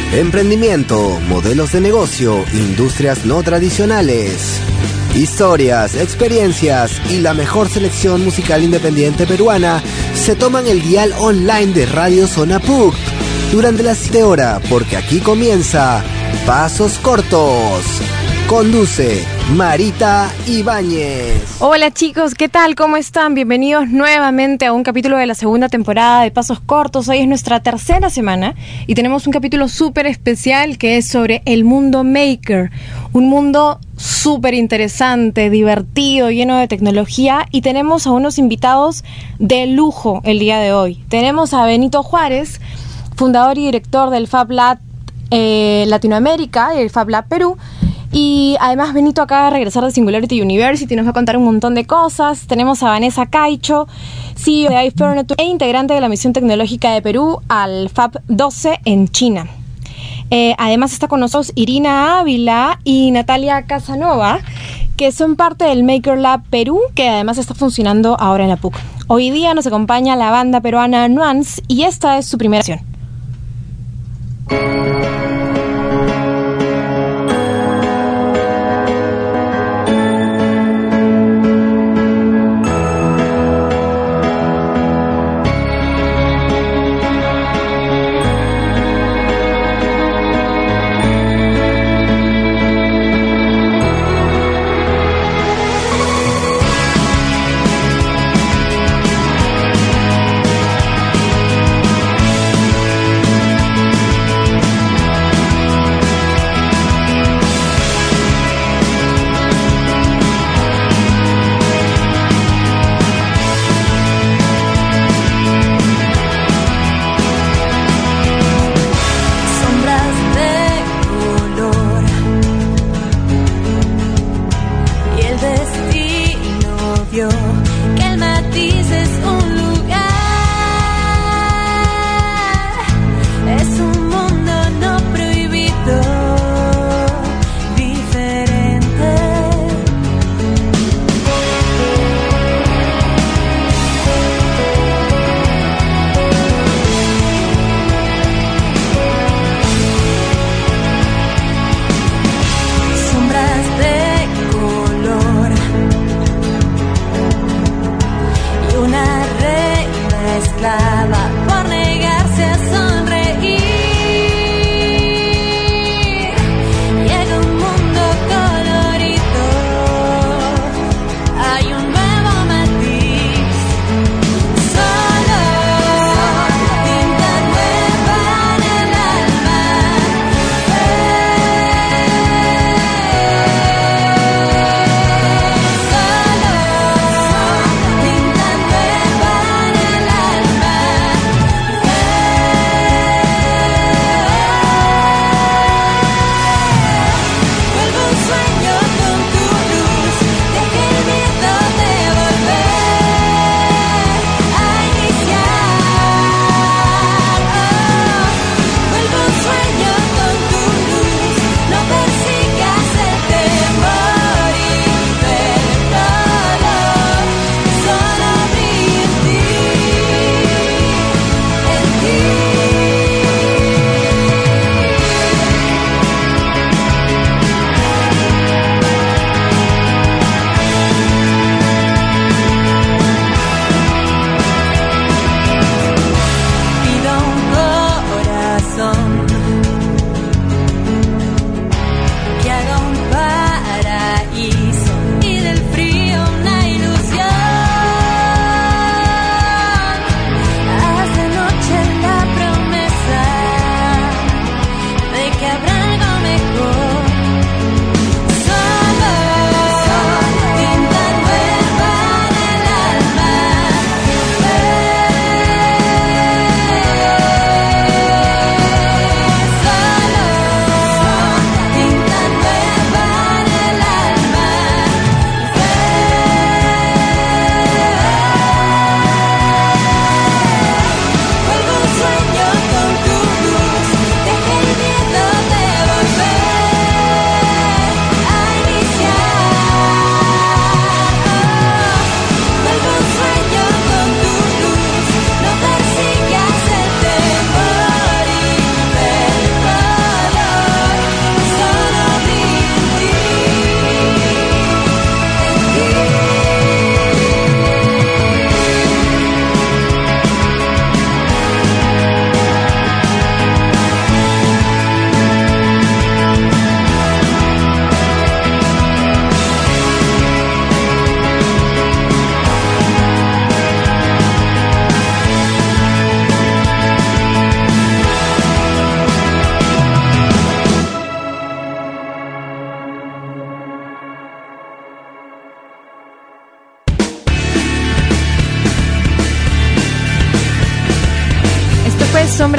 emprendimiento, modelos de negocio, industrias no tradicionales, historias, experiencias y la mejor selección musical independiente peruana se toman el dial online de Radio Zona PUC durante las 7 horas, porque aquí comienza Pasos Cortos. Conduce Marita Ibáñez. Hola chicos, ¿qué tal? ¿Cómo están? Bienvenidos nuevamente a un capítulo de la segunda temporada de Pasos Cortos. Hoy es nuestra tercera semana y tenemos un capítulo súper especial que es sobre el mundo maker. Un mundo súper interesante, divertido, lleno de tecnología, y tenemos a unos invitados de lujo el día de hoy. Tenemos a Benito Juárez, fundador y director del Fab Lab Latinoamérica y el Fab Lab Perú. Y además Benito acaba de regresar de Singularity University, nos va a contar un montón de cosas. Tenemos a Vanessa Caicho, CEO de iFurniture e integrante de la misión tecnológica de Perú al Fab 12 en China. Además está con nosotros Irina Ávila y Natalia Casanova, que son parte del Maker Lab Perú, que además está funcionando ahora en la PUC. Hoy día nos acompaña la banda peruana Nuance y esta es su primera sesión.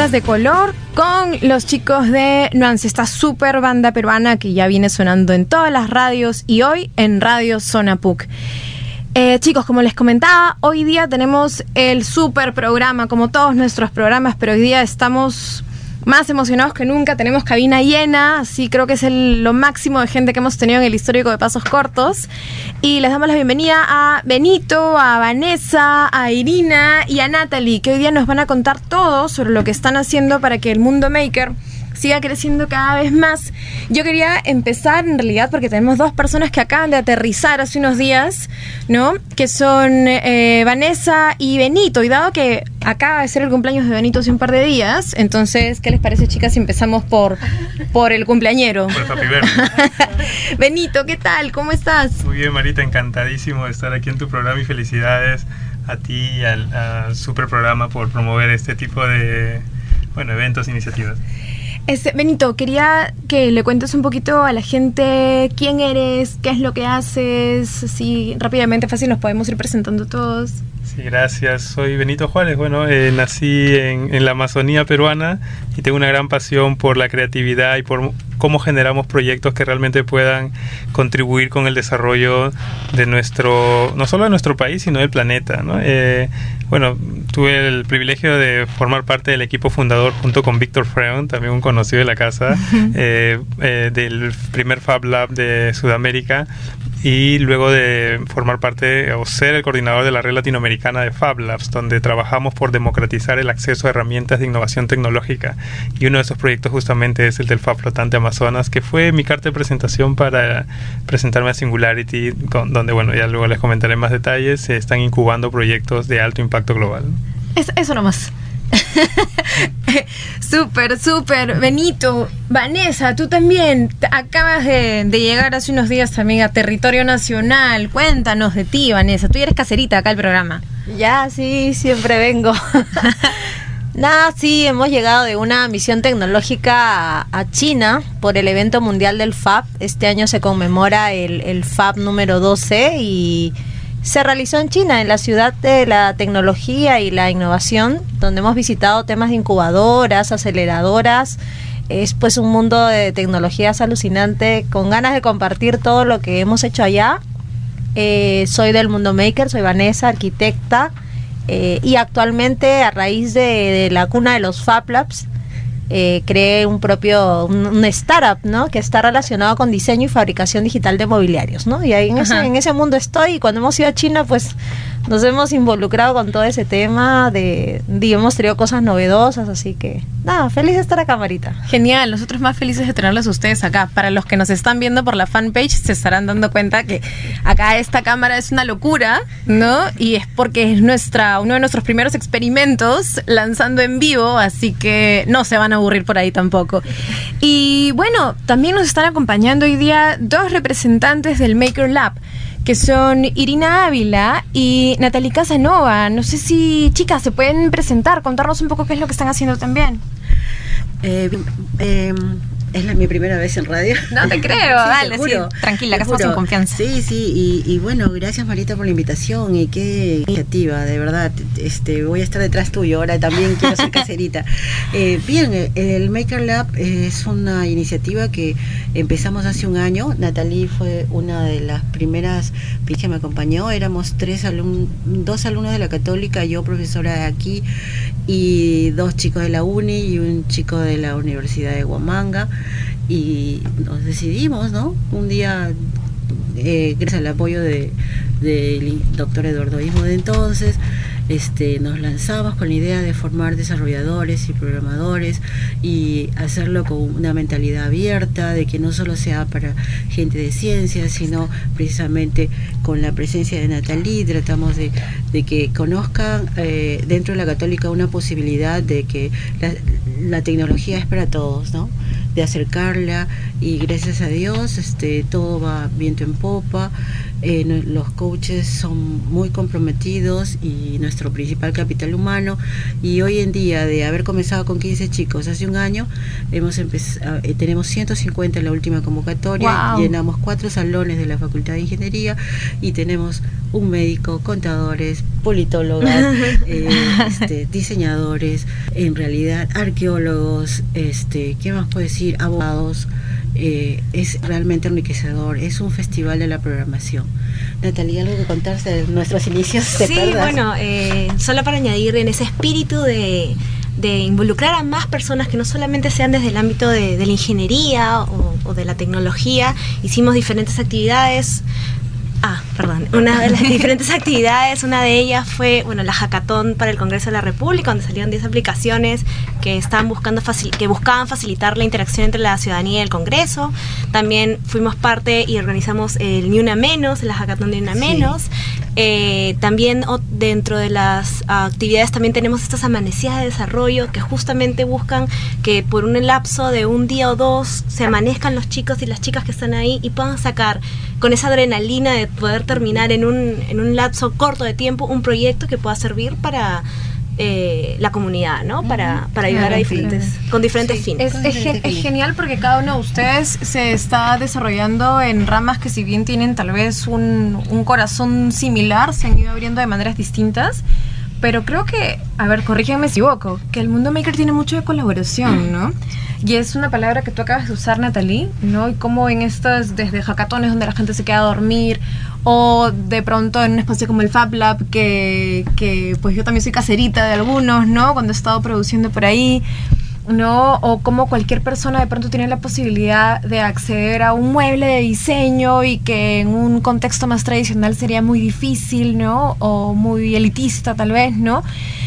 Chicas de Color con los chicos de Nuance, esta super banda peruana que ya viene sonando en todas las radios y hoy en Radio Zona PUC. Chicos, como les comentaba, hoy día tenemos el super programa, como todos nuestros programas, pero hoy día estamos más emocionados que nunca. Tenemos cabina llena, así creo que es lo máximo de gente que hemos tenido en el histórico de Pasos Cortos. Y les damos la bienvenida a Benito, a Vanessa, a Irina y a Natalie, que hoy día nos van a contar todo sobre lo que están haciendo para que el mundo maker siga creciendo cada vez más. Yo quería empezar en realidad porque tenemos dos personas que acaban de aterrizar hace unos días, ¿no? Que son Vanessa y Benito. Y dado que acaba de ser el cumpleaños de Benito hace un par de días, entonces, ¿qué les parece, chicas, si empezamos por el cumpleañero? Por el Happy Birthday. Benito, ¿qué tal? ¿Cómo estás? Muy bien, Marita, encantadísimo de estar aquí en tu programa y felicidades a ti y al super programa por promover este tipo de eventos e iniciativas. Benito, quería que le cuentes un poquito a la gente quién eres, qué es lo que haces, así rápidamente, fácil, nos podemos ir presentando todos. Sí, gracias. Soy Benito Juárez. Nací en la Amazonía peruana y tengo una gran pasión por la creatividad y por cómo generamos proyectos que realmente puedan contribuir con el desarrollo de no solo de nuestro país, sino del planeta, ¿no? Tuve el privilegio de formar parte del equipo fundador junto con Víctor Freund, también un conocido de la casa, del primer Fab Lab de Sudamérica, y luego de formar parte o ser el coordinador de la red latinoamericana de Fab Labs, donde trabajamos por democratizar el acceso a herramientas de innovación tecnológica. Y uno de esos proyectos justamente es el del Fab Flotante Amazonas, que fue mi carta de presentación para presentarme a Singularity, donde, ya luego les comentaré más detalles. Se están incubando proyectos de alto impacto global. Eso nomás. Súper. Benito, Vanessa, tú también acabas de llegar hace unos días también a territorio nacional. Cuéntanos de ti, Vanessa. Tú ya eres caserita acá al programa. Ya, sí, siempre vengo. Nada, sí, hemos llegado de una misión tecnológica a China por el evento mundial del FAB. Este año se conmemora el FAB número 12 y se realizó en China, en la ciudad de la tecnología y la innovación, donde hemos visitado temas de incubadoras, aceleradoras. Es pues un mundo de tecnologías alucinante, con ganas de compartir todo lo que hemos hecho allá. Soy del mundo maker, soy Vanessa, arquitecta, y actualmente, a raíz de la cuna de los Fab Labs, creé un startup, ¿no? Que está relacionado con diseño y fabricación digital de mobiliarios, ¿no? Y ahí en ese mundo estoy, y cuando hemos ido a China, pues nos hemos involucrado con todo ese tema hemos traído cosas novedosas, así que nada, feliz de estar acá, Marita. Genial, nosotros más felices de tenerlos a ustedes acá. Para los que nos están viendo por la fanpage, se estarán dando cuenta que acá esta cámara es una locura, ¿no? Y es porque es uno de nuestros primeros experimentos lanzando en vivo, así que no se van a aburrir por ahí tampoco. Y bueno, también nos están acompañando hoy día dos representantes del Maker Lab, que son Irina Ávila y Natalie Casanova. No sé si, chicas, se pueden presentar, contarnos un poco qué es lo que están haciendo también. Es mi primera vez en radio. No te creo, sí, dale, sí, tranquila, que estamos en confianza. Sí, y bueno, gracias, Marita, por la invitación, y qué iniciativa, de verdad. Voy a estar detrás tuyo, ahora también quiero ser caserita. Bien, el Maker Lab es una iniciativa que empezamos hace un año. Natalie fue una de las primeras que me acompañó. Éramos dos alumnos de la Católica, yo profesora de aquí, y dos chicos de la Uni y un chico de la Universidad de Huamanga. Y nos decidimos, ¿no? Un día, gracias al apoyo del doctor Eduardo Ismo de entonces, nos lanzamos con la idea de formar desarrolladores y programadores y hacerlo con una mentalidad abierta, de que no solo sea para gente de ciencias, sino precisamente con la presencia de Natalie tratamos de que conozcan dentro de la Católica una posibilidad de que la tecnología es para todos, ¿no? De acercarla, y gracias a Dios todo va viento en popa. Los coaches son muy comprometidos y nuestro principal capital humano, y hoy en día, de haber comenzado con 15 chicos hace un año, tenemos 150 en la última convocatoria. Wow. Llenamos 4 salones de la Facultad de Ingeniería y tenemos un médico, contadores, politólogas, diseñadores, en realidad arqueólogos, ¿qué más puedo decir? Abogados. Es realmente enriquecedor, es un festival de la programación. Natalia, ¿algo que contarse de nuestros inicios? Sí, bueno, solo para añadir en ese espíritu de involucrar a más personas que no solamente sean desde el ámbito de la ingeniería o de la tecnología, hicimos diferentes actividades. Una de las diferentes actividades, una de ellas fue, la hackathon para el Congreso de la República, donde salieron 10 aplicaciones que buscaban facilitar la interacción entre la ciudadanía y el Congreso. También fuimos parte y organizamos el Ni Una Menos, la hackathon de Ni Una Menos. También dentro de las actividades también tenemos estas amanecidas de desarrollo que justamente buscan que por un lapso de un día o dos se amanezcan los chicos y las chicas que están ahí y puedan sacar con esa adrenalina de poder terminar en un lapso corto de tiempo un proyecto que pueda servir para la comunidad, ¿no? Para ayudar con diferentes fines. Es genial porque cada uno de ustedes se está desarrollando en ramas que, si bien tienen tal vez un corazón similar, se han ido abriendo de maneras distintas. Pero creo que, corrígeme si me equivoco, que el mundo maker tiene mucho de colaboración, ¿no? Y es una palabra que tú acabas de usar, Natalie, ¿no? Y como en estas, desde hackatones donde la gente se queda a dormir, o de pronto en un espacio como el Fab Lab, que pues yo también soy caserita de algunos, ¿no? Cuando he estado produciendo por ahí, ¿no? O como cualquier persona de pronto tiene la posibilidad de acceder a un mueble de diseño y que en un contexto más tradicional sería muy difícil, ¿no? O muy elitista tal vez, ¿no?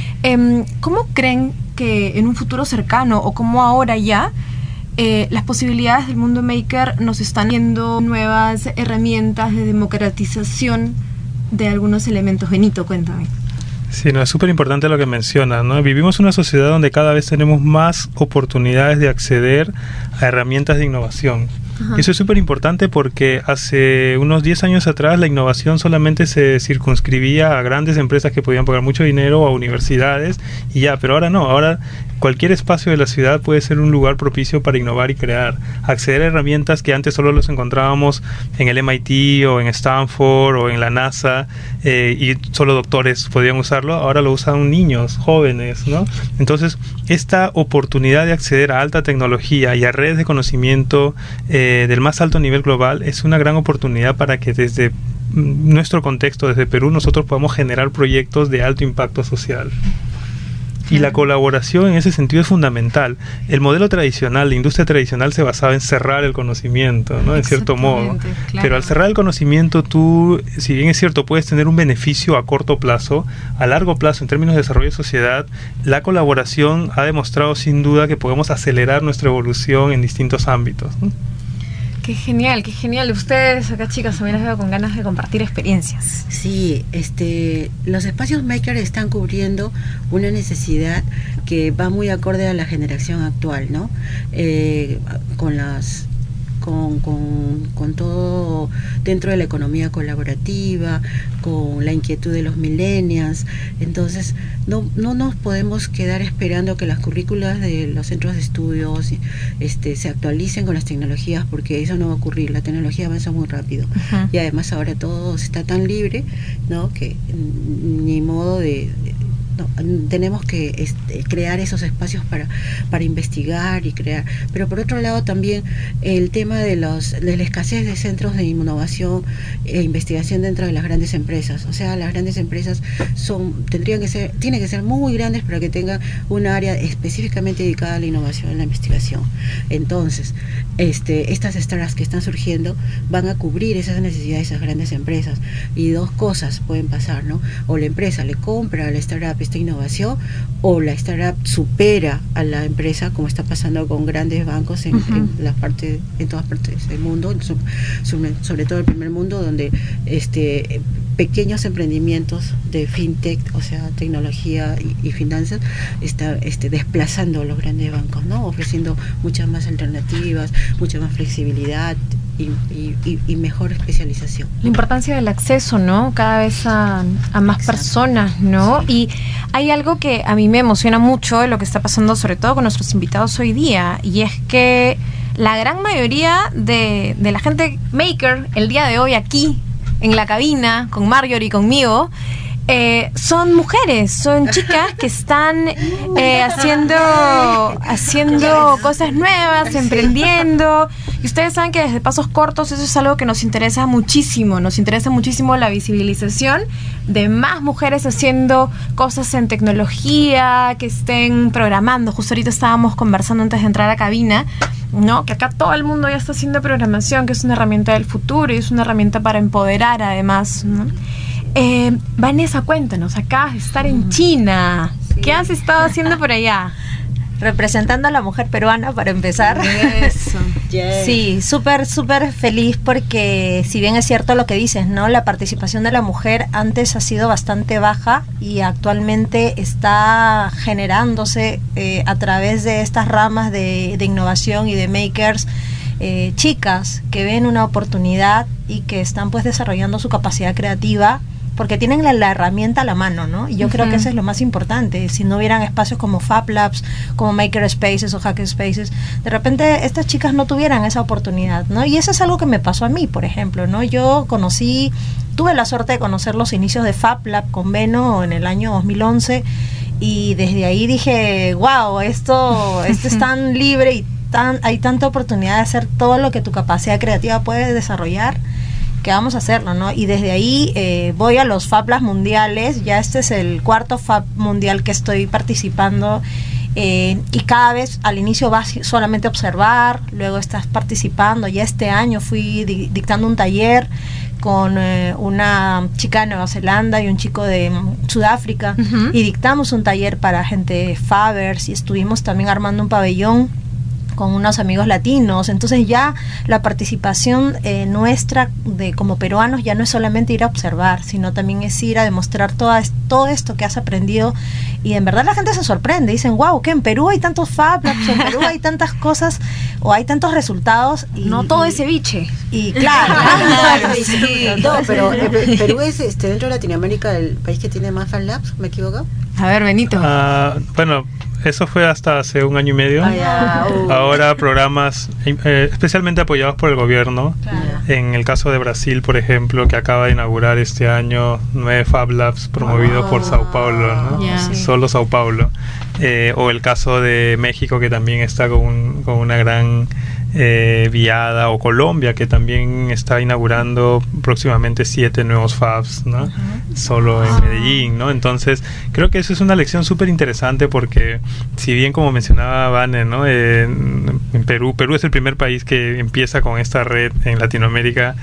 ¿Cómo creen que en un futuro cercano o como ahora ya las posibilidades del mundo maker nos están dando nuevas herramientas de democratización de algunos elementos? Benito, cuéntame. Sí, no, es súper importante lo que mencionas, ¿no? Vivimos una sociedad donde cada vez tenemos más oportunidades de acceder a herramientas de innovación. Ajá. Y eso es súper importante porque hace unos 10 años atrás la innovación solamente se circunscribía a grandes empresas que podían pagar mucho dinero o a universidades y ya, pero ahora no, ahora cualquier espacio de la ciudad puede ser un lugar propicio para innovar y crear, acceder a herramientas que antes solo los encontrábamos en el MIT o en Stanford o en la NASA y solo doctores podían usarlo, ahora lo usan niños, jóvenes, ¿no? Entonces, esta oportunidad de acceder a alta tecnología y a redes de conocimiento del más alto nivel global es una gran oportunidad para que desde nuestro contexto, desde Perú, nosotros podamos generar proyectos de alto impacto social. Y la colaboración en ese sentido es fundamental. El modelo tradicional, la industria tradicional se basaba en cerrar el conocimiento, ¿no? En cierto modo. Claro. Pero al cerrar el conocimiento tú, si bien es cierto, puedes tener un beneficio a corto plazo, a largo plazo, en términos de desarrollo de sociedad, la colaboración ha demostrado sin duda que podemos acelerar nuestra evolución en distintos ámbitos, ¿no? Qué genial, qué genial. Ustedes acá, chicas, también les veo con ganas de compartir experiencias. Sí, los espacios maker están cubriendo una necesidad que va muy acorde a la generación actual, ¿no? Con todo dentro de la economía colaborativa, con la inquietud de los millennials. Entonces no nos podemos quedar esperando que las currículas de los centros de estudios se actualicen con las tecnologías, porque eso no va a ocurrir. La tecnología avanza muy rápido. Uh-huh. Y además ahora todo está tan libre, ¿no? Que ni modo tenemos que crear esos espacios para investigar y crear. Pero por otro lado también el tema de la escasez de centros de innovación e investigación dentro de las grandes empresas. O sea, las grandes empresas tienen que ser muy grandes para que tengan un área específicamente dedicada a la innovación y la investigación. Entonces, estas startups que están surgiendo van a cubrir esas necesidades de esas grandes empresas. Y dos cosas pueden pasar, ¿no? O la empresa le compra a la startup esta innovación, o la startup supera a la empresa, como está pasando con grandes bancos en todas partes del mundo, sobre todo el primer mundo, donde pequeños emprendimientos de fintech, o sea, tecnología y finanzas, está desplazando a los grandes bancos, ¿no? Ofreciendo muchas más alternativas, mucha más flexibilidad y mejor especialización. La importancia del acceso, ¿no? Cada vez a más personas, ¿no? Y hay algo que a mí me emociona mucho de lo que está pasando, sobre todo con nuestros invitados hoy día, y es que la gran mayoría de la gente maker el día de hoy aquí en la cabina con Marjorie y conmigo son mujeres, son chicas que están haciendo cosas nuevas, emprendiendo. Y ustedes saben que desde Pasos Cortos eso es algo que nos interesa muchísimo la visibilización de más mujeres haciendo cosas en tecnología, que estén programando. Justo ahorita estábamos conversando antes de entrar a cabina, ¿no? Que acá todo el mundo ya está haciendo programación, que es una herramienta del futuro y es una herramienta para empoderar además, ¿no? Vanessa, cuéntanos, acabas de estar en China. Sí. ¿Qué has estado haciendo por allá? Representando a la mujer peruana para empezar. Eso. Yes. Sí, súper feliz porque si bien es cierto lo que dices, ¿no? La participación de la mujer antes ha sido bastante baja y actualmente está generándose a través de estas ramas de innovación y de makers, chicas que ven una oportunidad y que están pues desarrollando su capacidad creativa porque tienen la herramienta a la mano, ¿no? Y yo creo que eso es lo más importante. Si no hubieran espacios como Fab Labs, como Maker Spaces o Hacker Spaces, de repente estas chicas no tuvieran esa oportunidad, ¿no? Y eso es algo que me pasó a mí, por ejemplo, ¿no? Yo tuve la suerte de conocer los inicios de Fab Lab con Beno en el año 2011 y desde ahí dije, wow, esto es tan libre y hay tanta oportunidad de hacer todo lo que tu capacidad creativa puede desarrollar, que vamos a hacerlo, ¿no? Y desde ahí voy a los Fab Labs mundiales, ya este es el 4º Fab mundial que estoy participando, y cada vez al inicio vas solamente a observar, luego estás participando. Ya este año fui dictando un taller con una chica de Nueva Zelanda y un chico de Sudáfrica, y dictamos un taller para gente Fabers y estuvimos también armando un pabellón con unos amigos latinos. Entonces ya la participación nuestra como peruanos ya no es solamente ir a observar, sino también es ir a demostrar todo esto que has aprendido, y en verdad la gente se sorprende, dicen, wow, que en Perú hay tantos Fab Labs, en Perú hay tantas cosas o hay tantos resultados, y no todo es ceviche. Y claro, sí. No, pero Perú es dentro de Latinoamérica el país que tiene más Fab Labs, ¿me equivoco? A ver, Benito. Bueno, eso fue hasta hace 1 año y medio. Ahora programas especialmente apoyados por el gobierno. Claro. En el caso de Brasil, por ejemplo, que acaba de inaugurar este año 9 Fab Labs promovidos por Sao Paulo, ¿no? Yeah. Solo Sao Paulo. O el caso de México, que también está con una gran viada, o Colombia, que también está inaugurando próximamente 7 nuevos Fabs, ¿no? Solo en Medellín, ¿no? Entonces creo que eso es una lección súper interesante, porque si bien, como mencionaba Vane, ¿no? En Perú es el primer país que empieza con esta red en Latinoamérica.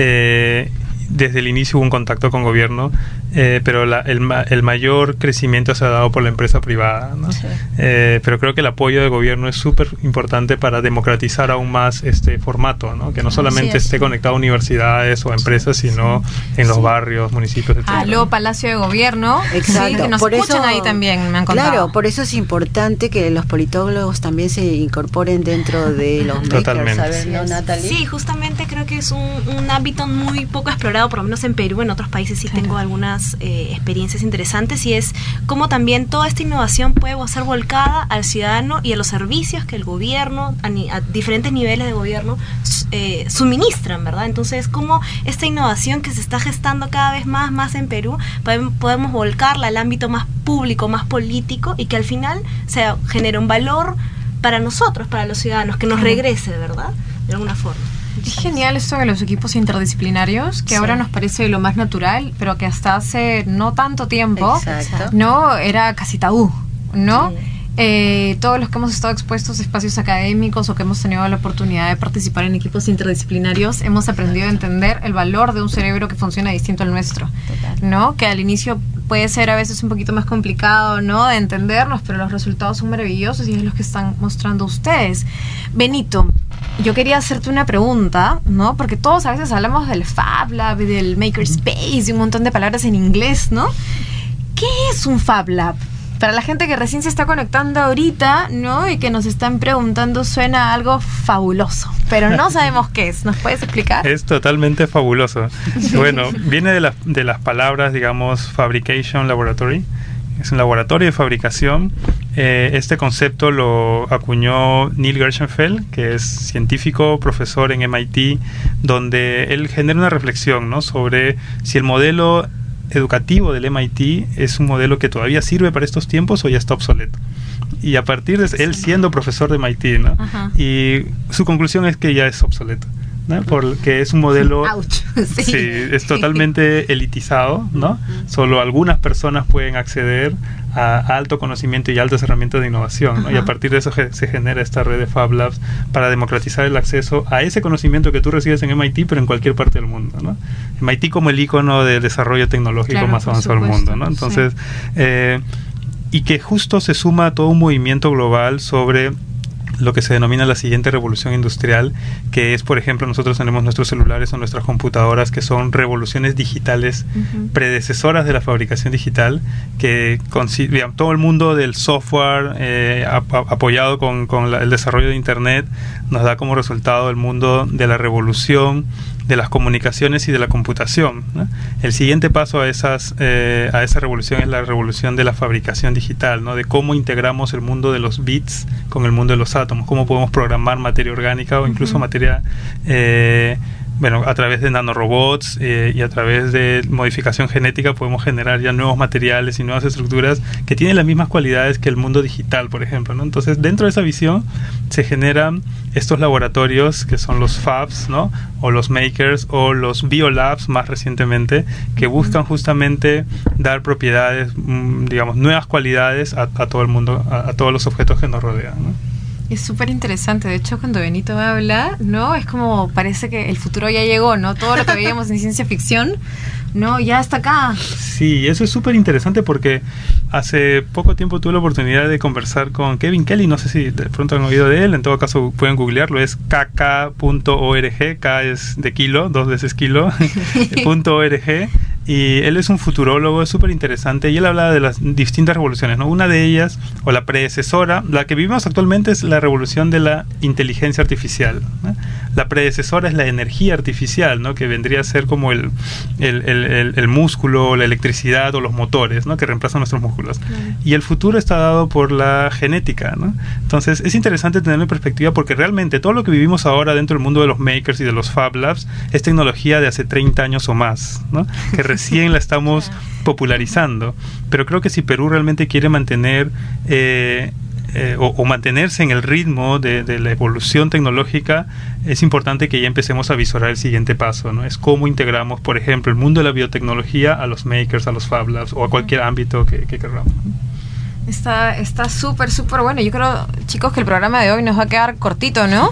Desde el inicio hubo un contacto con gobierno, pero el mayor crecimiento se ha dado por la empresa privada, ¿no? Sí. Pero creo que el apoyo del gobierno es súper importante para democratizar aún más este formato, ¿no? Que no solamente esté conectado a universidades o empresas, sino en los barrios, municipios, etc. Aló, Palacio de Gobierno. Exacto. Sí, que nos escuchan ahí también, me han contado. Claro, por eso es importante que los politólogos también se incorporen dentro de los makers, ¿sabes, no, Natalie? Sí, justamente creo que es un ámbito muy poco explorado, por lo menos en Perú. En otros países sí tengo algunas experiencias interesantes, y es cómo también toda esta innovación puede ser volcada al ciudadano y a los servicios que el gobierno, a diferentes niveles de gobierno, suministran, ¿verdad? Entonces, cómo esta innovación que se está gestando cada vez más en Perú, podemos volcarla al ámbito más público, más político, y que al final se genere un valor para nosotros, para los ciudadanos, que nos regrese, ¿verdad? De alguna forma. Es genial esto de los equipos interdisciplinarios, que ahora nos parece lo más natural, pero que hasta hace no tanto tiempo, no era casi tabú, ¿no? Sí. Todos los que hemos estado expuestos a espacios académicos o que hemos tenido la oportunidad de participar en equipos interdisciplinarios, hemos aprendido a entender el valor de un cerebro que funciona distinto al nuestro, ¿no? Que al inicio puede ser a veces un poquito más complicado, ¿no?, de entendernos, pero los resultados son maravillosos y es los que están mostrando ustedes. Benito, yo quería hacerte una pregunta, ¿no? Porque todos a veces hablamos del Fab Lab y del Maker Space y un montón de palabras en inglés, ¿no? ¿Qué es un Fab Lab? Para la gente que recién se está conectando ahorita, ¿no? Y que nos están preguntando, suena algo fabuloso, pero no sabemos qué es. ¿Nos puedes explicar? Es totalmente fabuloso. Bueno, viene de las palabras, digamos, Fabrication Laboratory. Es un laboratorio de fabricación. Este concepto lo acuñó Neil Gershenfeld, que es científico, profesor en MIT, donde él genera una reflexión, ¿no?, sobre si el modelo educativo del MIT es un modelo que todavía sirve para estos tiempos o ya está obsoleto. Y a partir de él siendo profesor de MIT, ¿no? Y su conclusión es que ya es obsoleto, ¿no? Porque es un modelo sí, es totalmente elitizado, ¿no? Solo algunas personas pueden acceder a alto conocimiento y altas herramientas de innovación, ¿no? Y a partir de eso se genera esta red de Fab Labs para democratizar el acceso a ese conocimiento que tú recibes en MIT, pero en cualquier parte del mundo, ¿no? MIT como el ícono del desarrollo tecnológico más avanzado del mundo, ¿no? Entonces, y que justo se suma a todo un movimiento global sobre lo que se denomina la siguiente revolución industrial, que es, por ejemplo, nosotros tenemos nuestros celulares o nuestras computadoras, que son revoluciones digitales predecesoras de la fabricación digital, que digamos, todo el mundo del software apoyado con el desarrollo de Internet nos da como resultado el mundo de la revolución de las comunicaciones y de la computación, ¿no? El siguiente paso a esa revolución es la revolución de la fabricación digital, ¿no? De cómo integramos el mundo de los bits con el mundo de los átomos, cómo podemos programar materia orgánica o incluso materia a través de nanorobots y a través de modificación genética podemos generar ya nuevos materiales y nuevas estructuras que tienen las mismas cualidades que el mundo digital, por ejemplo, ¿no? Entonces, dentro de esa visión se generan estos laboratorios que son los Fabs, ¿no? O los Makers o los Biolabs más recientemente, que buscan justamente dar propiedades, digamos, nuevas cualidades a todo el mundo, a todos los objetos que nos rodean, ¿no? Es súper interesante. De hecho, cuando Benito habla, ¿no? Es como, parece que el futuro ya llegó, ¿no? Todo lo que veíamos en ciencia ficción, ¿no? Ya está acá. Sí, eso es súper interesante porque hace poco tiempo tuve la oportunidad de conversar con Kevin Kelly, no sé si de pronto han oído de él, en todo caso pueden googlearlo, es kk.org, K es de kilo, 2 veces kilo, .org. Y él es un futurólogo, es súper interesante, y él hablaba de las distintas revoluciones, ¿no? Una de ellas, o la predecesora, la que vivimos actualmente es la revolución de la inteligencia artificial, ¿no? La predecesora es la energía artificial, ¿no? Que vendría a ser como el músculo, la electricidad o los motores, ¿no? Que reemplazan nuestros músculos. Y el futuro está dado por la genética, ¿no? Entonces es interesante tenerlo en perspectiva porque realmente todo lo que vivimos ahora dentro del mundo de los makers y de los Fab Labs es tecnología de hace 30 años o más, ¿no? Que recién la estamos popularizando, pero creo que si Perú realmente quiere mantener o mantenerse en el ritmo de la evolución tecnológica, es importante que ya empecemos a visorar el siguiente paso, ¿no? Es cómo integramos, por ejemplo, el mundo de la biotecnología a los makers, a los Fab Labs o a cualquier ámbito que queramos. Está súper, súper bueno. Yo creo, chicos, que el programa de hoy nos va a quedar cortito, ¿no?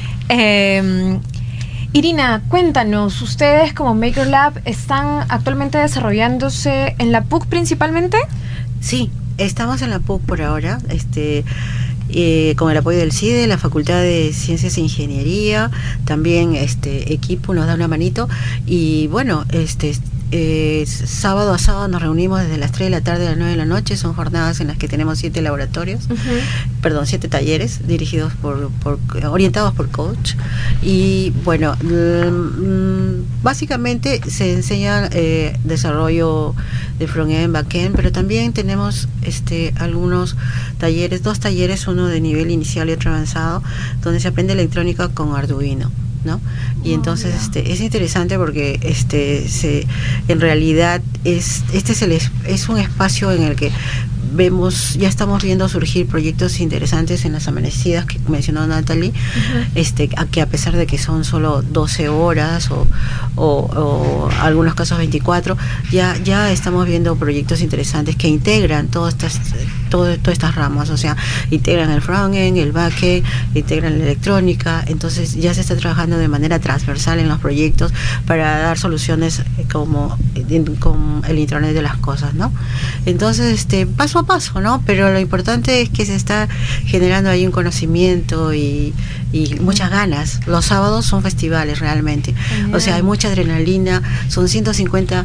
Irina, cuéntanos, ustedes como Maker Lab están actualmente desarrollándose en la PUC principalmente. Sí, estamos en la PUC por ahora, con el apoyo del CIDE, la Facultad de Ciencias e Ingeniería, también equipo nos da una manito, y bueno, sábado a sábado nos reunimos desde las 3 de la tarde a las 9 de la noche. Son jornadas en las que tenemos 7 laboratorios, 7 talleres dirigidos orientados por coach. Y bueno, básicamente se enseña desarrollo de front-end, back-end, pero también tenemos algunos talleres, 2 talleres, uno de nivel inicial y otro avanzado, donde se aprende electrónica con Arduino, ¿no? Y entonces es interesante porque en realidad es un espacio en el que ya estamos viendo surgir proyectos interesantes en las amanecidas que mencionó Natalie, que a pesar de que son solo 12 horas o algunos casos 24, ya estamos viendo proyectos interesantes que integran todas estas ramas, o sea, integran el frontend, el backend, integran la electrónica. Entonces ya se está trabajando de manera transversal en los proyectos para dar soluciones con el Internet de las cosas, ¿no? Entonces, paso a paso, ¿no? Pero lo importante es que se está generando ahí un conocimiento y muchas ganas. Los sábados son festivales realmente, o sea, hay mucha adrenalina, son 150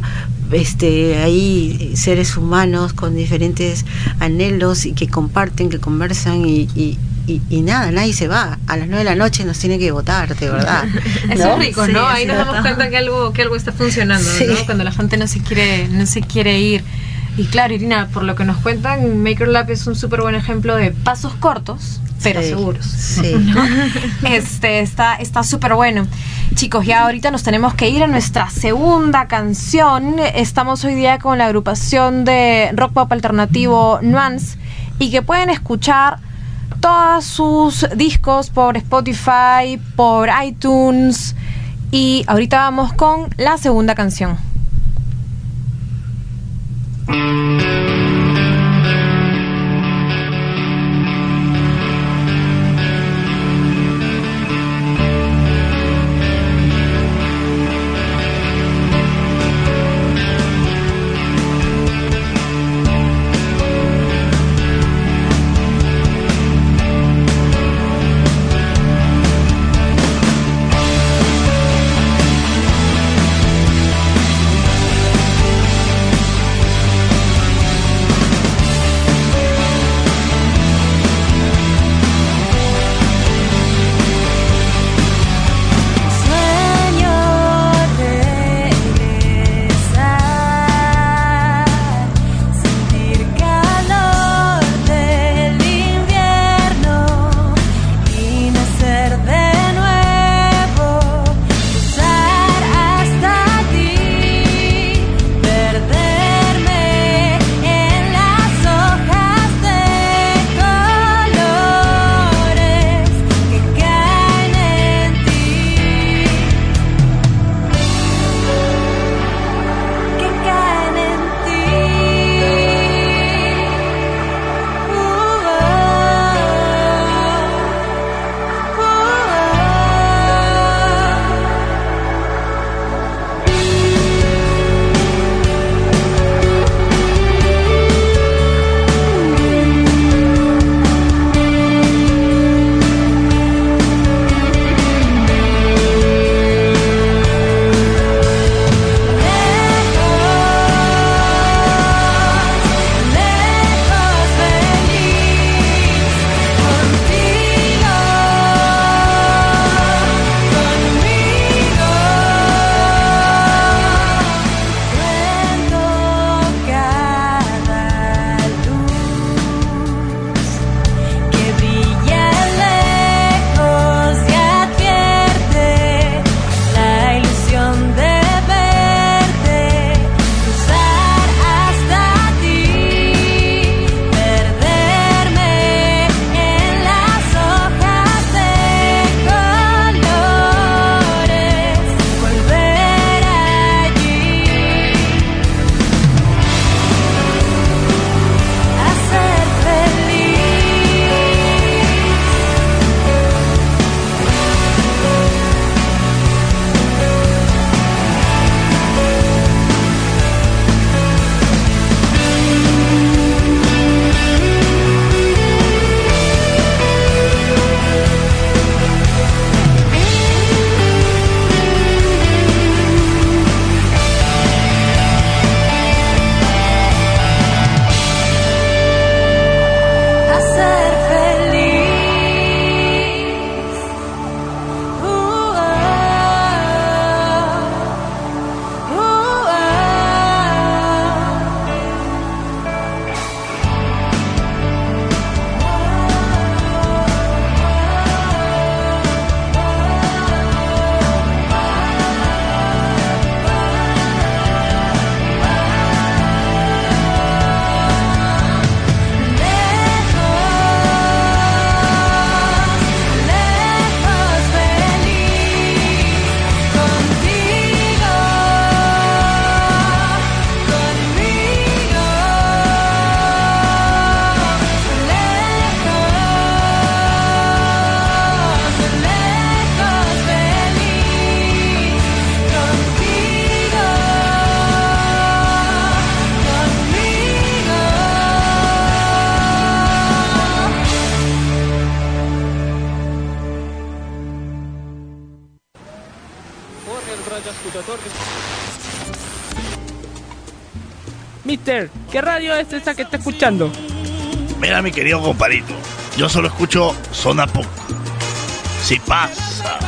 hay seres humanos con diferentes anhelos y que comparten, que conversan y nada, nadie se va. A las 9 de la noche nos tiene que votar, de verdad. Eso ¿no? es rico, Sí, ¿no? Ahí es nos cierto. damos cuenta que algo está funcionando, Sí. ¿no? Cuando la gente no se quiere ir. Y claro, Irina, por lo que nos cuentan, Maker Lab es un súper buen ejemplo de pasos cortos, pero Sí, seguros. sí. ¿no? Está súper bueno. Chicos, ya ahorita nos tenemos que ir a nuestra segunda canción. Estamos hoy día con la agrupación de rock pop alternativo Nuance, y que pueden escuchar todos sus discos por Spotify, por iTunes. Y ahorita vamos con la segunda canción. Mister, ¿qué radio es esa que está escuchando? Mira, mi querido compadrito, yo solo escucho Zona PUC. Si pasa.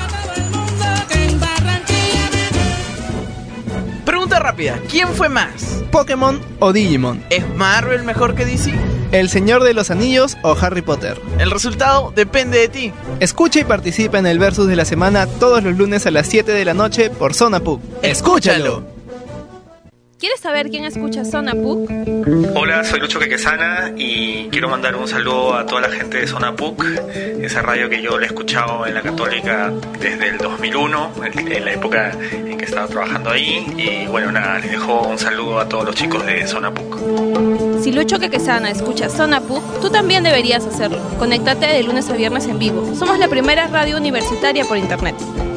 Pregunta rápida, ¿quién fue más? ¿Pokémon o Digimon? ¿Es Marvel mejor que DC? ¿El Señor de los Anillos o Harry Potter? El resultado depende de ti. Escucha y participa en el Versus de la semana todos los lunes a las 7 de la noche por Zona PUC. ¡Escúchalo! ¿Quieres saber quién escucha Zona PUC? Hola, soy Lucho Quequesana y quiero mandar un saludo a toda la gente de Zona PUC, esa radio que yo la he escuchado en la Católica desde el 2001, en la época en que estaba trabajando ahí. Y bueno, nada, les dejo un saludo a todos los chicos de Zona PUC. Si Lucho Quequesana escucha Zona PUC, tú también deberías hacerlo. Conéctate de lunes a viernes en vivo. Somos la primera radio universitaria por internet.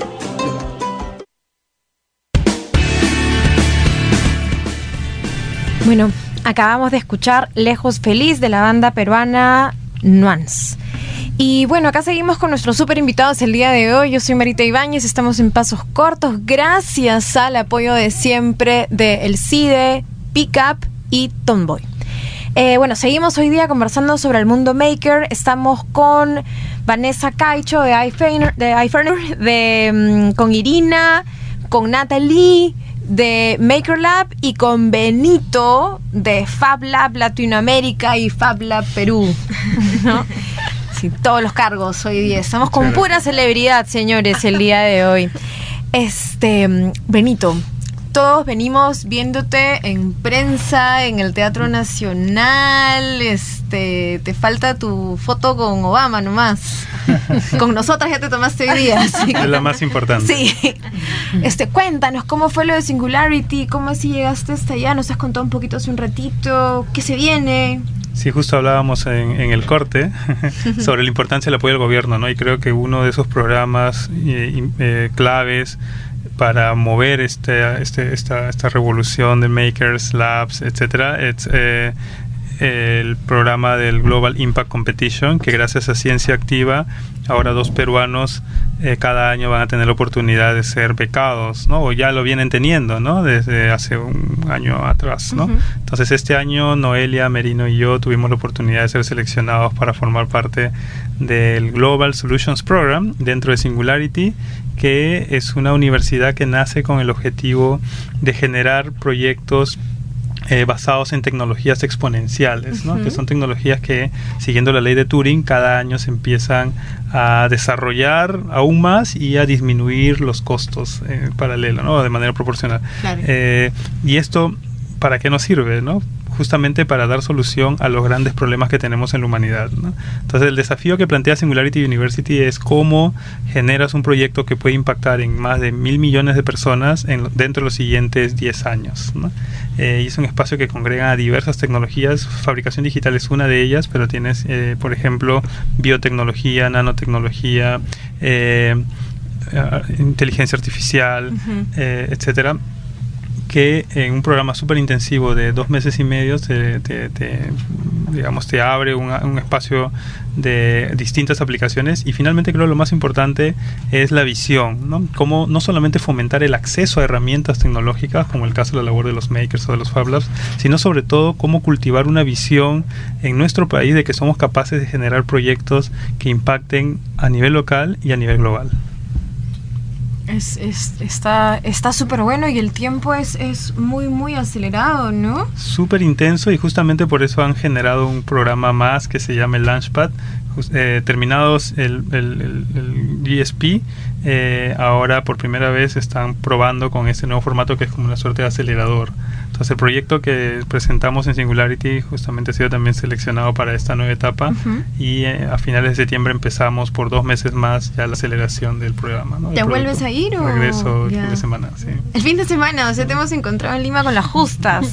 Bueno, acabamos de escuchar Lejos Feliz de la banda peruana Nuance. Y bueno, acá seguimos con nuestros súper invitados el día de hoy. Yo soy Marita Ibáñez, estamos en Pasos Cortos gracias al apoyo de siempre de El CIDE, Pickup y Tomboy. Bueno, seguimos hoy día conversando sobre el mundo maker. Estamos con Vanessa Caicho de iFurniture, con Irina, con Natalie de Maker Lab y con Benito de Fab Lab Latinoamérica y Fab Lab Perú, ¿no? Sí, todos los cargos hoy día. Estamos con pura celebridad, señores, el día de hoy. Benito, todos venimos viéndote en prensa, en el Teatro Nacional. Te falta tu foto con Obama nomás. Con nosotras ya te tomaste hoy día. Es la más importante. Sí. Cuéntanos, ¿cómo fue lo de Singularity? ¿Cómo así llegaste hasta allá? Nos has contado un poquito hace un ratito. ¿Qué se viene? Sí, justo hablábamos en el corte sobre la importancia del apoyo del gobierno, ¿no? Y creo que uno de esos programas claves para mover esta revolución de makers, labs, etcétera, es el programa del Global Impact Competition, que gracias a Ciencia Activa, ahora 2 peruanos cada año van a tener la oportunidad de ser becados, ¿no? O ya lo vienen teniendo, ¿no? Desde hace un año atrás, ¿no? Entonces este año Noelia Merino y yo tuvimos la oportunidad de ser seleccionados para formar parte del Global Solutions Program dentro de Singularity, que es una universidad que nace con el objetivo de generar proyectos basados en tecnologías exponenciales, ¿no? Que son tecnologías que, siguiendo la ley de Turing, cada año se empiezan a desarrollar aún más y a disminuir los costos en paralelo, ¿no? De manera proporcional. Claro. Y esto, ¿para qué nos sirve, no? Justamente para dar solución a los grandes problemas que tenemos en la humanidad, ¿no? Entonces el desafío que plantea Singularity University es cómo generas un proyecto que puede impactar en más de 1.000 millones de personas dentro de los siguientes 10 años, ¿no? Y es un espacio que congrega a diversas tecnologías. Fabricación digital es una de ellas, pero tienes, por ejemplo, biotecnología, nanotecnología, inteligencia artificial, etcétera, que en un programa súper intensivo de 2 meses y medio te abre un espacio de distintas aplicaciones. Y finalmente creo lo más importante es la visión, ¿no? Cómo no solamente fomentar el acceso a herramientas tecnológicas, como el caso de la labor de los makers o de los Fab Labs, sino sobre todo cómo cultivar una visión en nuestro país de que somos capaces de generar proyectos que impacten a nivel local y a nivel global. Está súper bueno y el tiempo es muy, muy acelerado, ¿no? Súper intenso, y justamente por eso han generado un programa más que se llama el Launchpad. Terminados el GSP, ahora por primera vez están probando con este nuevo formato que es como una suerte de acelerador. Entonces el proyecto que presentamos en Singularity justamente ha sido también seleccionado para esta nueva etapa, y a finales de septiembre empezamos por 2 meses más ya la aceleración del programa, ¿no? ¿Te vuelves a ir o...? Regreso el fin de semana, sí. El fin de semana, o sea, te hemos encontrado en Lima con las justas.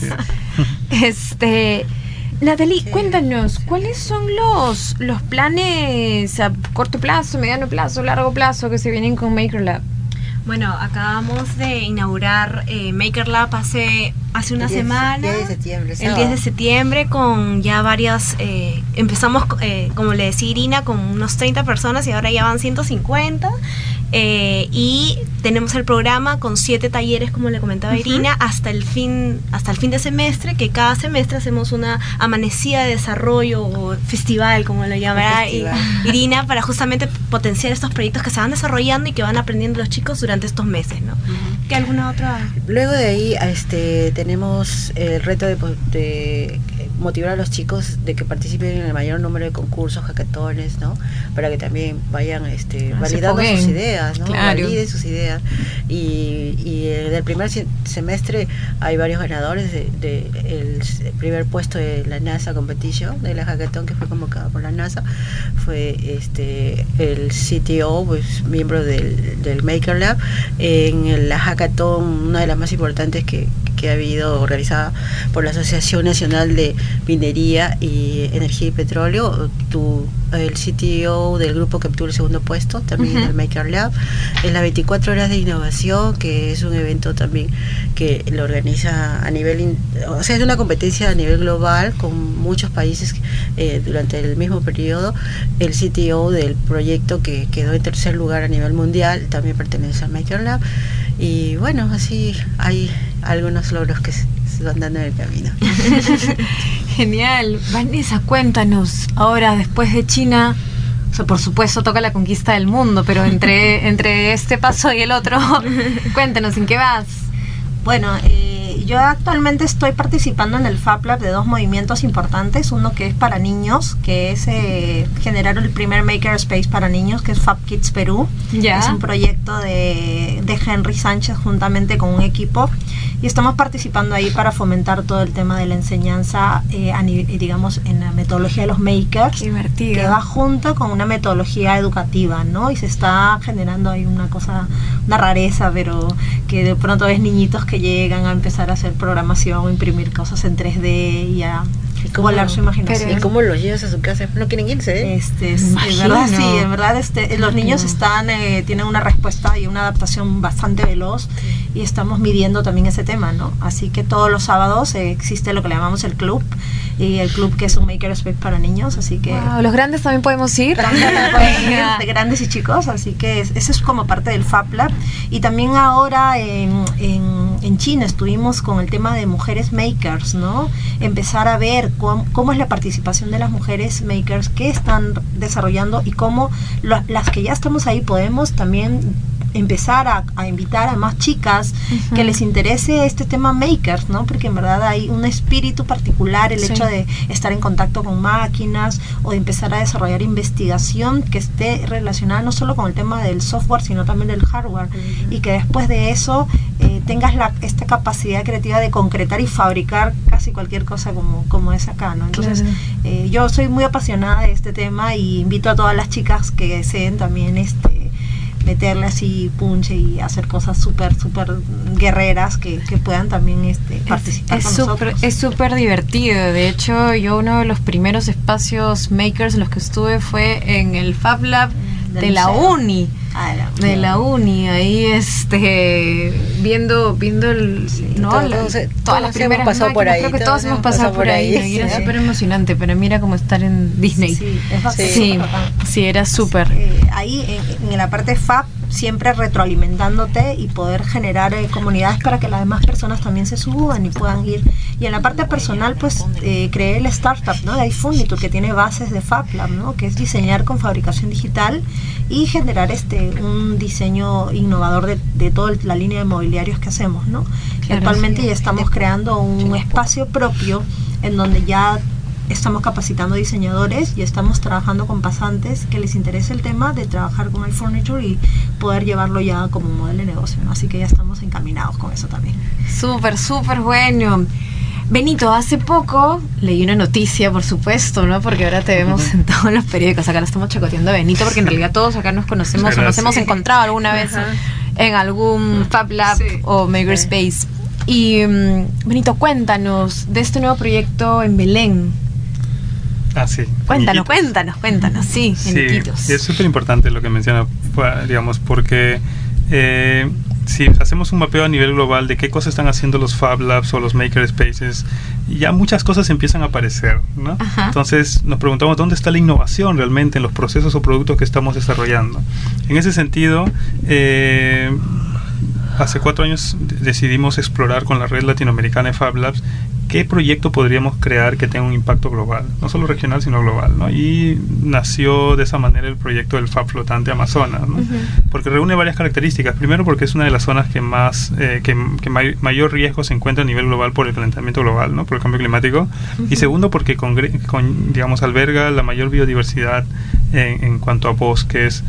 Natalie, cuéntanos, ¿cuáles son los planes a corto plazo, mediano plazo, largo plazo que se vienen con Maker Lab? Bueno, acabamos de inaugurar Maker Lab hace una semana. El 10 de septiembre, con ya varias... empezamos, como le decía Irina, con unos 30 personas y ahora ya van 150. Y tenemos el programa con 7 talleres, como le comentaba Irina, hasta el fin de semestre, que cada semestre hacemos una amanecida de desarrollo o festival, como lo llamará Irina, para justamente potenciar estos proyectos que se van desarrollando y que van aprendiendo los chicos durante estos meses, ¿no? ¿Qué alguna otra? Luego de ahí tenemos el reto de motivar a los chicos de que participen en el mayor número de concursos, hackatones, ¿no? Para que también vayan validando sus ideas, ¿no? Claro. Validen sus ideas. Y del primer semestre hay varios ganadores el primer puesto de la NASA Competition, de la hackathon que fue convocada por la NASA, fue el CTO, pues miembro del Maker Lab, en la hackathon, una de las más importantes que ha habido, organizada por la Asociación Nacional de Minería y Energía y Petróleo. El CTO del grupo que obtuvo el segundo puesto también en el Maker Lab, en las 24 horas de innovación, que es un evento también que lo organiza a nivel, o sea, es una competencia a nivel global con muchos países. Durante el mismo periodo, el CTO del proyecto que quedó en tercer lugar a nivel mundial también pertenece al Maker Lab. Y bueno, así hay algunos logros que se van dando en el camino. Genial. Vanessa, cuéntanos, ahora después de China, o sea, por supuesto toca la conquista del mundo, pero entre este paso y el otro, cuéntanos, ¿en qué vas? Bueno, yo actualmente estoy participando en el Fab Lab de 2 movimientos importantes. Uno que es para niños, que es generar el primer Makerspace para niños, que es Fab Kids Perú. Es un proyecto de Henry Sánchez juntamente con un equipo, y estamos participando ahí para fomentar todo el tema de la enseñanza, digamos, en la metodología de los makers. Divertido. Que va junto con una metodología educativa, ¿no? Y se está generando ahí una rareza, pero que de pronto ves niñitos que llegan a empezar a hacer programación o imprimir cosas en 3D y a volar su imaginación. ¿Y cómo los llevas a su casa? ¿No quieren irse? En verdad los niños tienen una respuesta y una adaptación bastante veloz, y estamos midiendo también ese tema, ¿no? Así que todos los sábados existe lo que le llamamos el club, y el club que es un Makerspace para niños, así que... Wow, ¿los grandes también podemos ir? De grandes y chicos, así que eso es como parte del Fab Lab. Y también ahora en China estuvimos con el tema de mujeres makers, ¿no? Empezar a ver cómo es la participación de las mujeres makers que están desarrollando, y cómo las que ya estamos ahí podemos también empezar a invitar a más chicas que les interese este tema makers, ¿no? Porque en verdad hay un espíritu particular, el hecho de estar en contacto con máquinas, o de empezar a desarrollar investigación que esté relacionada no solo con el tema del software, sino también del hardware, y que después de eso tengas esta capacidad creativa de concretar y fabricar casi cualquier cosa como es acá, ¿no? Entonces, yo soy muy apasionada de este tema, y invito a todas las chicas que deseen también meterle así punche y hacer cosas súper guerreras que puedan también participar con nosotros. Es súper divertido. De hecho, yo uno de los primeros espacios makers en los que estuve fue en el Fab Lab de la uni. De la uni, ahí viendo todas las primeras máquinas, por ahí, creo que todos hemos pasado por ahí, y era súper emocionante, pero mira como estar en Disney. Sí, era súper. Ahí en la parte Fab, siempre retroalimentándote y poder generar comunidades para que las demás personas también se suban y puedan ir. Y en la parte personal, pues creé el startup, ¿no? De iFurniture, que tiene bases de Fab Lab, ¿no? Que es diseñar con fabricación digital y generar un diseño innovador de toda la línea de mobiliarios que hacemos, ¿no? Y actualmente ya estamos creando un espacio propio en donde ya estamos capacitando diseñadores y estamos trabajando con pasantes que les interesa el tema de trabajar con el furniture y poder llevarlo ya como un modelo de negocio, ¿no? Así que ya estamos encaminados con eso también. Súper bueno. Benito, hace poco leí una noticia, por supuesto, ¿no? Porque ahora te vemos en todos los periódicos. Acá lo estamos chacoteando a Benito, porque en realidad todos acá nos conocemos o nos hemos encontrado alguna vez en algún Fab Lab o Makerspace. Y Benito, cuéntanos de este nuevo proyecto en Belén. Sí. Cuéntanos, sí, en Iquitos. Es súper importante lo que menciona, digamos, porque si hacemos un mapeo a nivel global de qué cosas están haciendo los Fab Labs o los Maker Spaces, ya muchas cosas empiezan a aparecer, ¿no? Ajá. Entonces nos preguntamos dónde está la innovación realmente en los procesos o productos que estamos desarrollando. En ese sentido, hace 4 años decidimos explorar con la red latinoamericana de Fab Labs qué proyecto podríamos crear que tenga un impacto global, no solo regional sino global, ¿no? Y nació de esa manera el proyecto del Fab Flotante Amazonas, ¿no? Porque reúne varias características. Primero, porque es una de las zonas que más mayor riesgo se encuentra a nivel global por el calentamiento global, ¿no? Por el cambio climático. Y segundo, porque digamos, alberga la mayor biodiversidad en cuanto a bosques,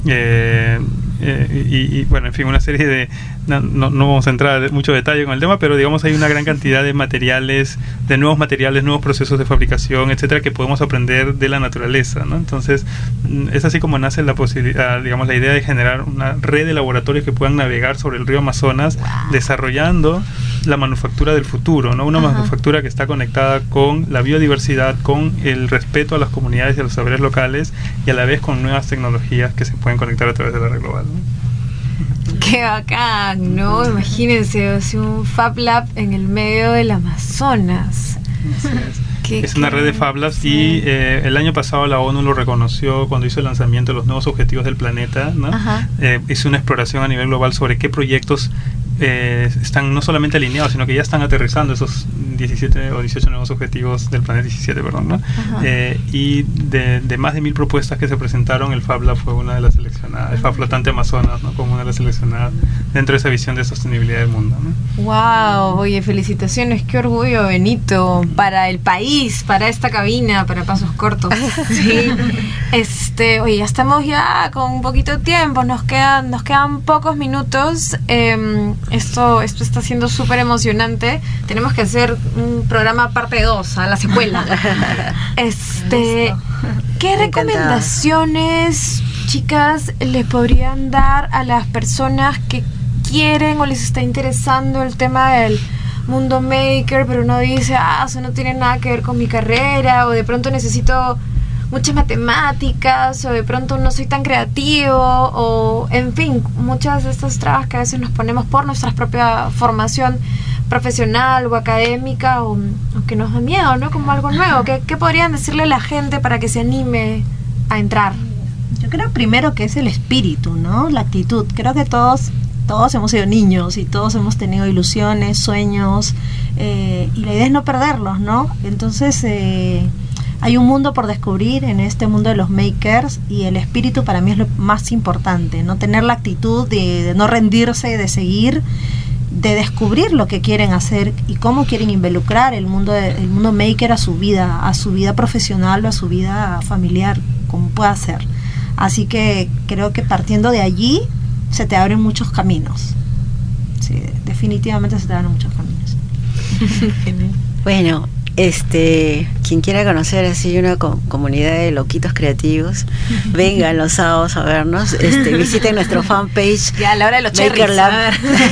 y bueno, en fin, una serie de no vamos a entrar en mucho detalle con el tema, pero digamos hay una gran cantidad de materiales, nuevos procesos de fabricación, etcétera, que podemos aprender de la naturaleza, ¿no? Entonces es así como nace la posibilidad, digamos, la idea de generar una red de laboratorios que puedan navegar sobre el río Amazonas, desarrollando la manufactura del futuro, ¿no? Una manufactura que está conectada con la biodiversidad, con el respeto a las comunidades y a los saberes locales, y a la vez con nuevas tecnologías que se pueden conectar a través de la red global, ¿no? Qué bacán, ¿no? Imagínense, o sea, un Fab Lab en el medio del Amazonas. Es una red de Fab Labs, y el año pasado la ONU lo reconoció cuando hizo el lanzamiento de los nuevos objetivos del planeta, ¿no? Hizo una exploración a nivel global sobre qué proyectos están no solamente alineados, sino que ya están aterrizando esos 17 o 18 nuevos objetivos del planeta, 17, perdón, ¿no? Y de más de 1000 propuestas que se presentaron, el Fab Lab fue una de las seleccionadas, el Fab Flotante Amazonas, ¿no? Como una de las seleccionadas dentro de esa visión de sostenibilidad del mundo, ¿no? Wow, oye, felicitaciones, qué orgullo, Benito, para el país, para esta cabina, para Pasos Cortos. Sí. Oye, ya estamos ya con un poquito de tiempo, nos quedan pocos minutos. Esto está siendo súper emocionante. Tenemos que hacer un programa parte 2, a la secuela. ¿Qué recomendaciones, chicas, les podrían dar a las personas que quieren o les está interesando el tema del mundo maker, pero no dice, eso no tiene nada que ver con mi carrera, o de pronto necesito muchas matemáticas, o de pronto no soy tan creativo, o en fin, muchas de estas trabas que a veces nos ponemos por nuestra propia formación profesional o académica, o que nos da miedo, ¿no? Como algo nuevo. ¿Qué podrían decirle a la gente para que se anime a entrar? Yo creo primero que es el espíritu, ¿no? La actitud. Creo que todos hemos sido niños y todos hemos tenido ilusiones, sueños, y la idea es no perderlos, ¿no? Entonces hay un mundo por descubrir en este mundo de los makers, y el espíritu para mí es lo más importante, ¿no? Tener la actitud de no rendirse, de seguir, de descubrir lo que quieren hacer y cómo quieren involucrar el mundo maker a su vida profesional o a su vida familiar, como pueda ser. Así que creo que partiendo de allí se te abren muchos caminos. Sí, definitivamente se te abren muchos caminos. Bueno, quien quiera conocer así una comunidad de loquitos creativos, vengan los sábados a vernos, visiten nuestro fanpage, ya a la hora de los Maker Lab,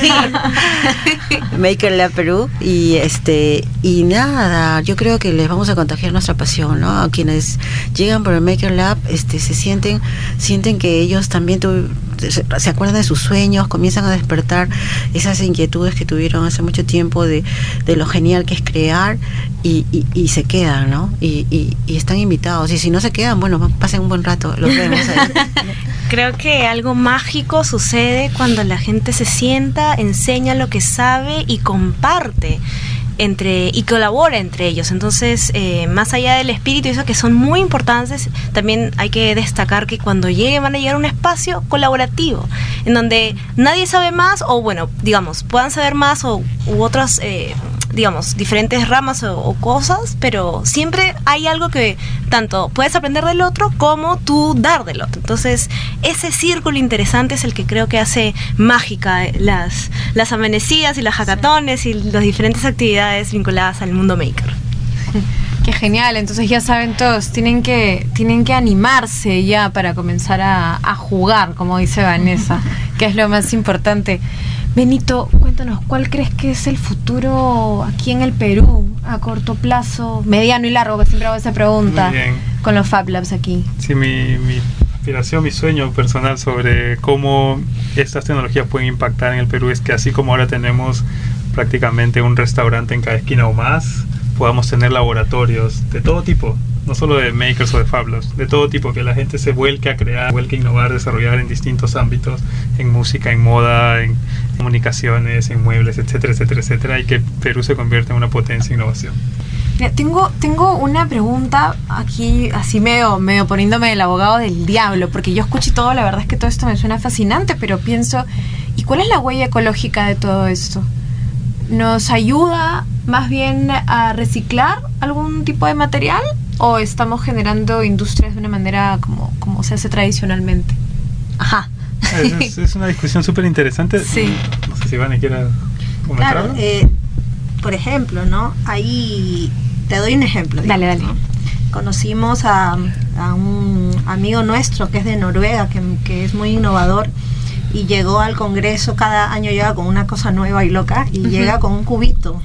Maker Lab Perú, y nada, yo creo que les vamos a contagiar nuestra pasión, ¿no? A quienes llegan por el Maker Lab, sienten que ellos también se acuerdan de sus sueños, comienzan a despertar esas inquietudes que tuvieron hace mucho tiempo de lo genial que es crear, y se quedan, ¿no? Y están invitados, y si no se quedan, bueno, pasen un buen rato, los vemos ahí. Creo que algo mágico sucede cuando la gente se sienta, enseña lo que sabe y comparte y colabora entre ellos. Entonces, más allá del espíritu y eso, que son muy importantes, también hay que destacar que cuando van a llegar a un espacio colaborativo en donde nadie sabe más, o bueno, digamos, puedan saber más, u otras digamos, diferentes ramas o cosas, pero siempre hay algo que tanto puedes aprender del otro como tú dar del otro. Entonces, ese círculo interesante es el que creo que hace mágica las amanecidas y las hackatones y las diferentes actividades vinculadas al mundo maker. Qué genial, entonces ya saben todos, tienen que animarse ya para comenzar a jugar, como dice Vanessa, que es lo más importante. Benito, cuéntanos, ¿cuál crees que es el futuro aquí en el Perú, a corto plazo, mediano y largo, que siempre hago esa pregunta, con los Fab Labs aquí? Sí, mi aspiración, mi sueño personal sobre cómo estas tecnologías pueden impactar en el Perú es que así como ahora tenemos prácticamente un restaurante en cada esquina o más, podamos tener laboratorios de todo tipo, no solo de makers o de fablabs, de todo tipo, que la gente se vuelque a crear, vuelque a innovar, desarrollar en distintos ámbitos, en música, en moda, en comunicaciones, en muebles, etcétera, etcétera, etcétera, y que Perú se convierta en una potencia de innovación. Mira, tengo una pregunta aquí, así medio poniéndome el abogado del diablo, porque yo escucho todo, la verdad es que todo esto me suena fascinante, pero pienso, ¿y cuál es la huella ecológica de todo esto? ¿Nos ayuda más bien a reciclar algún tipo de material o estamos generando industrias de una manera como se hace tradicionalmente? Ajá. Es una discusión súper interesante. Sí. No sé si Vane quiera comentar. Claro, por ejemplo, ¿no? Ahí te doy un ejemplo. Dale, dale. ¿no? Conocimos a un amigo nuestro que es de Noruega, que es muy innovador, y llegó al Congreso, cada año llega con una cosa nueva y loca, y llega con un cubito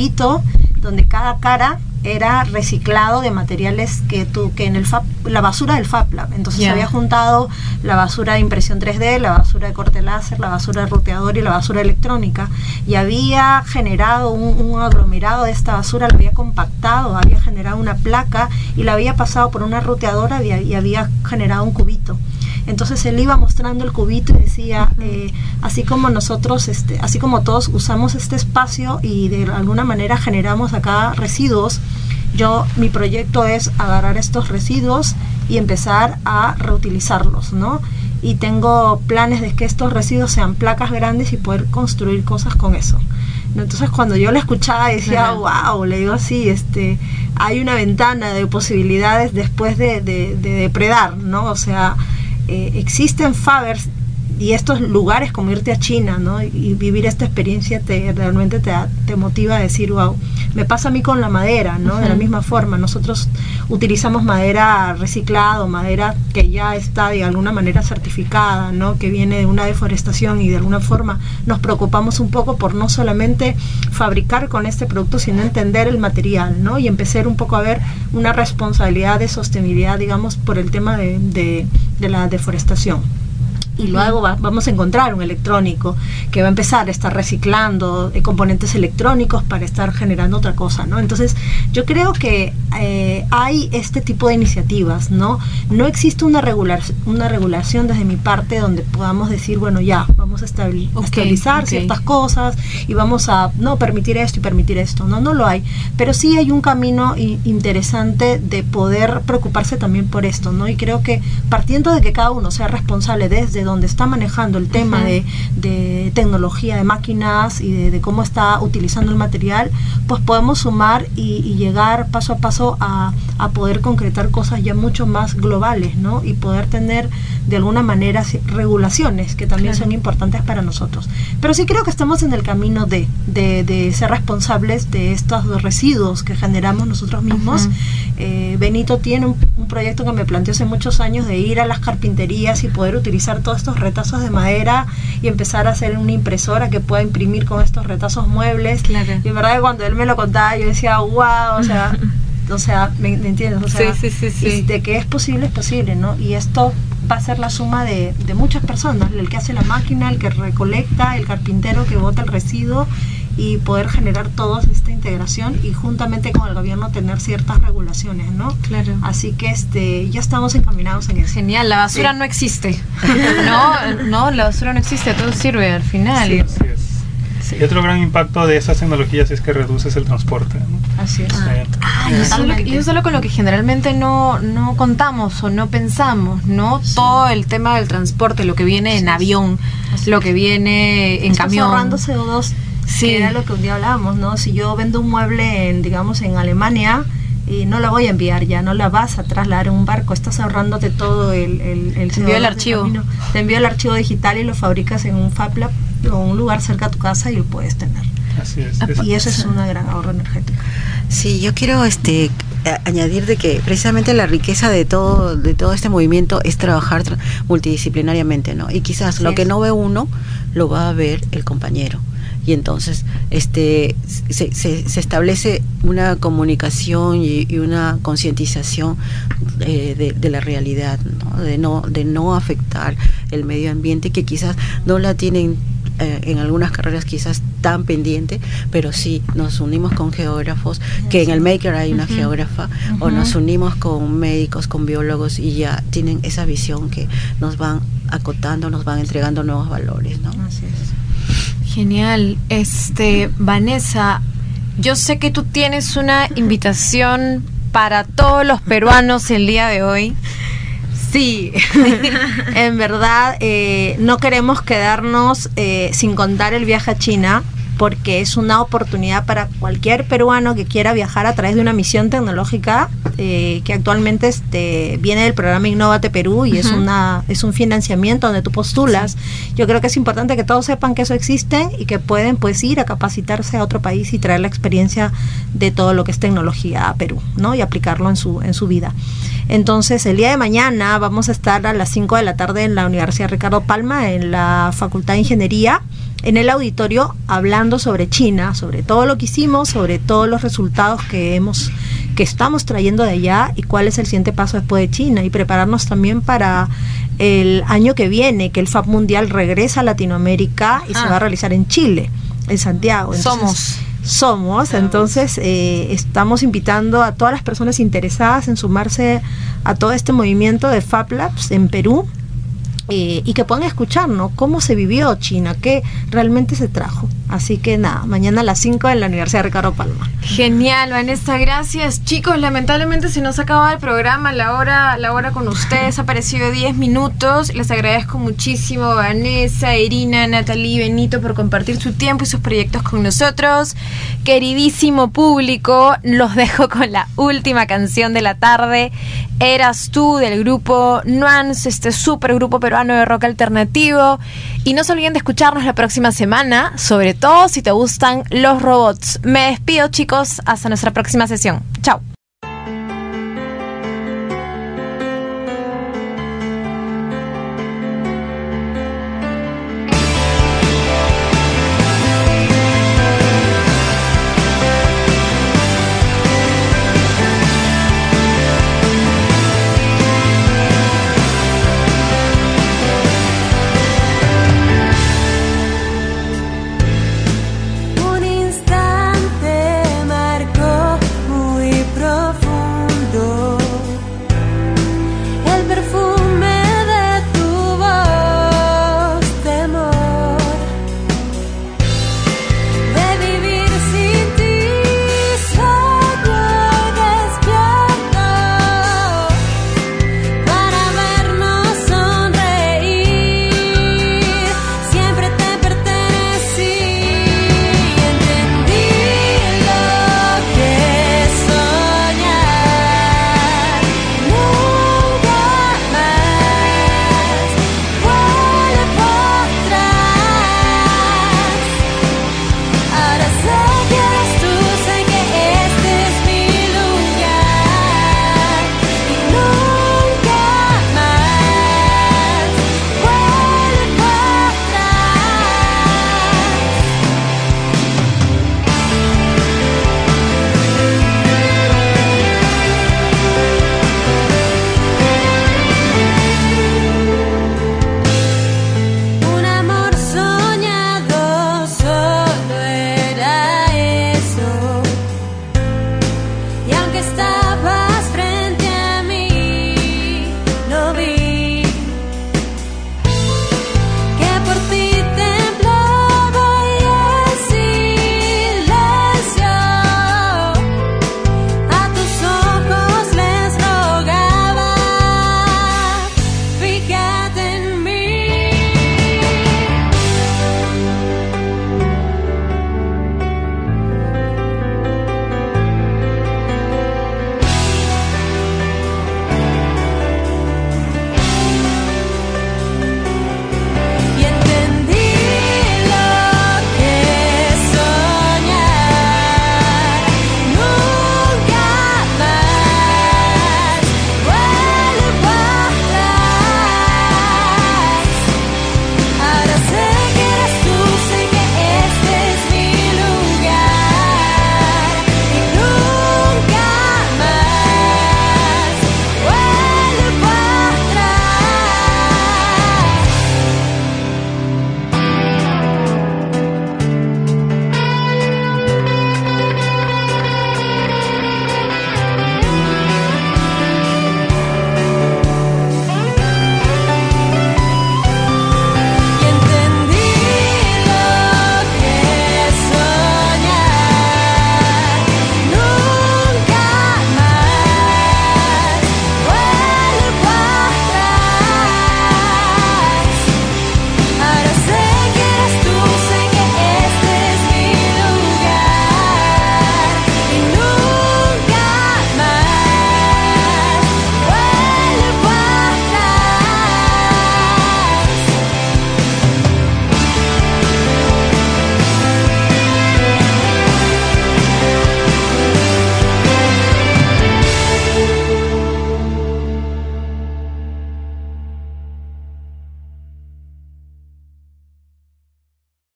donde cada cara era reciclado de materiales que en el la basura del Fab Lab. Entonces se había juntado la basura de impresión 3D, la basura de corte láser, la basura de ruteador y la basura electrónica, y había generado un aglomerado de esta basura, lo había compactado, había generado una placa y la había pasado por una ruteadora y había generado un cubito. Entonces él iba mostrando el cubito y decía, así como nosotros, así como todos usamos este espacio y de alguna manera generamos acá residuos, mi proyecto es agarrar estos residuos y empezar a reutilizarlos, ¿no? Y tengo planes de que estos residuos sean placas grandes y poder construir cosas con eso. Entonces cuando yo lo escuchaba decía, wow, le digo así, hay una ventana de posibilidades después de depredar, ¿no? O sea, existen fabers y estos lugares como irte a China, ¿no? Y vivir esta experiencia realmente te motiva a decir, wow, me pasa a mí con la madera, ¿no? De la misma forma, nosotros utilizamos madera reciclada, madera que ya está de alguna manera certificada, ¿no? Que viene de una deforestación, y de alguna forma nos preocupamos un poco por no solamente fabricar con este producto, sino entender el material, ¿no? Y empezar un poco a ver una responsabilidad de sostenibilidad, digamos, por el tema de la deforestación. Y luego vamos a encontrar un electrónico que va a empezar a estar reciclando componentes electrónicos para estar generando otra cosa, ¿no? Entonces yo creo que hay este tipo de iniciativas, ¿no? No existe una regulación desde mi parte donde podamos decir, bueno, ya, vamos a estabilizar ciertas cosas y vamos a no permitir esto y permitir esto, no lo hay, pero sí hay un camino interesante de poder preocuparse también por esto, ¿no? Y creo que partiendo de que cada uno sea responsable desde donde está manejando el tema de tecnología, de máquinas y de cómo está utilizando el material, pues podemos sumar y llegar paso a paso a poder concretar cosas ya mucho más globales, ¿no? Y poder tener de alguna manera regulaciones que también son importantes para nosotros. Pero sí creo que estamos en el camino de ser responsables de estos residuos que generamos nosotros mismos. Benito tiene un proyecto que me planteó hace muchos años de ir a las carpinterías y poder utilizar todos estos retazos de madera y empezar a hacer una impresora que pueda imprimir con estos retazos muebles. Y en verdad cuando él me lo contaba yo decía, wow, o sea, ¿me entiendes? O sea, sí. De que es posible, ¿no? Y esto va a ser la suma de muchas personas, el que hace la máquina, el que recolecta, el carpintero que bota el residuo, y poder generar toda esta integración y juntamente con el gobierno tener ciertas regulaciones, ¿no? Claro. Así que ya estamos encaminados en eso. Genial, la basura no existe. No, la basura no existe, todo sirve al final. Sí, así es. Sí. Y otro gran impacto de esas tecnologías es que reduces el transporte, ¿no? Así es. Y eso es algo con lo que generalmente no contamos o no pensamos, ¿no? Sí. Todo el tema del transporte, lo que viene en avión, lo que viene en camión. Ahorrando CO2. Sí, era lo que un día hablábamos, ¿no? Si yo vendo un mueble en Alemania, y no la voy a enviar ya, no la vas a trasladar en un barco, estás ahorrándote todo el te envío el archivo. Te envío el archivo digital y lo fabricas en un Fab Lab o un lugar cerca a tu casa y lo puedes tener. Así es. Y eso es un gran ahorro energético. Sí, yo quiero añadir de que precisamente la riqueza de todo este movimiento es trabajar multidisciplinariamente, ¿no? Y quizás lo que no ve uno lo va a ver el compañero. y entonces se establece una comunicación y una concientización de la realidad, ¿no? De no afectar el medio ambiente, que quizás no la tienen en algunas carreras quizás tan pendiente, pero sí nos unimos con geógrafos, que en el Maker hay una geógrafa, o nos unimos con médicos, con biólogos, y ya tienen esa visión que nos van acotando, nos van entregando nuevos valores, ¿no? Así es. Genial. Vanessa, yo sé que tú tienes una invitación para todos los peruanos el día de hoy. Sí, en verdad no queremos quedarnos sin contar el viaje a China, porque es una oportunidad para cualquier peruano que quiera viajar a través de una misión tecnológica que actualmente viene del programa Innovate Perú, y es un financiamiento donde tú postulas. Sí. Yo creo que es importante que todos sepan que eso existe y que pueden pues ir a capacitarse a otro país y traer la experiencia de todo lo que es tecnología a Perú, ¿no? Y aplicarlo en su vida. Entonces, el día de mañana vamos a estar a las 5 de la tarde en la Universidad Ricardo Palma, en la Facultad de Ingeniería, en el auditorio, hablando sobre China, sobre todo lo que hicimos, sobre todos los resultados que estamos trayendo de allá, y cuál es el siguiente paso después de China, y prepararnos también para el año que viene, que el FAB Mundial regresa a Latinoamérica y se va a realizar en Chile, en Santiago. Entonces, entonces estamos invitando a todas las personas interesadas en sumarse a todo este movimiento de Fab Labs en Perú, y que puedan escuchar, ¿no?, cómo se vivió China, qué realmente se trajo. Así que nada, mañana a las 5 en la Universidad Ricardo Palma. Genial, Vanessa, gracias. Chicos, lamentablemente se nos acaba el programa, la hora con ustedes ha parecido 10 minutos. Les agradezco muchísimo, Vanessa, Irina, Natalie, Benito, por compartir su tiempo y sus proyectos con nosotros. Queridísimo público, los dejo con la última canción de la tarde. Eras tú, del grupo Nuance, este super grupo peruano de rock alternativo. Y no se olviden de escucharnos la próxima semana, sobre todo si te gustan los robots. Me despido, chicos, hasta nuestra próxima sesión. Chao.